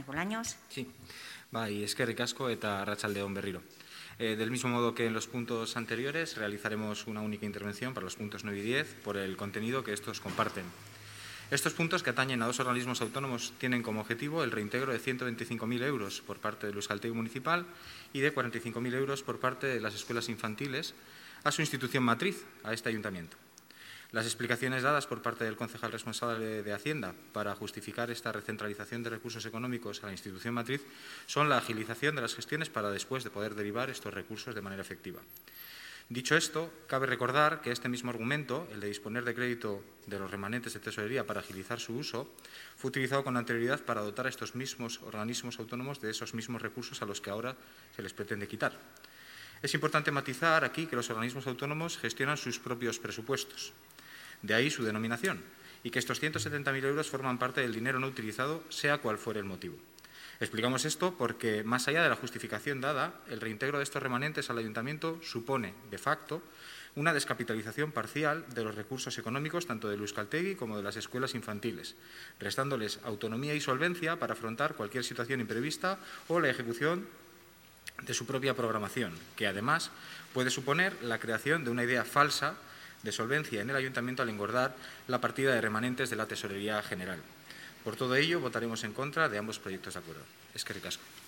Bolaños. Sí, bai, eskerrik asko eta arratsalde on berriro. Del mismo modo que en los puntos anteriores, realizaremos una única intervención para los puntos 9 y 10 por el contenido que estos comparten. Estos puntos, que atañen a dos organismos autónomos, tienen como objetivo el reintegro de 125.000 euros por parte del Euskaltegi Municipal y de 45.000 euros por parte de las escuelas infantiles a su institución matriz, a este ayuntamiento. Las explicaciones dadas por parte del concejal responsable de Hacienda para justificar esta recentralización de recursos económicos a la institución matriz son la agilización de las gestiones para después de poder derivar estos recursos de manera efectiva. Dicho esto, cabe recordar que este mismo argumento, el de disponer de crédito de los remanentes de tesorería para agilizar su uso, fue utilizado con anterioridad para dotar a estos mismos organismos autónomos de esos mismos recursos a los que ahora se les pretende quitar. Es importante matizar aquí que los organismos autónomos gestionan sus propios presupuestos. De ahí su denominación, y que estos 170.000 euros forman parte del dinero no utilizado, sea cual fuere el motivo. Explicamos esto porque, más allá de la justificación dada, el reintegro de estos remanentes al ayuntamiento supone, de facto, una descapitalización parcial de los recursos económicos tanto del Euskaltegi como de las escuelas infantiles, restándoles autonomía y solvencia para afrontar cualquier situación imprevista o la ejecución de su propia programación, que además puede suponer la creación de una idea falsa de solvencia en el ayuntamiento al engordar la partida de remanentes de la Tesorería General. Por todo ello, votaremos en contra de ambos proyectos de acuerdo. Eskerrik asko.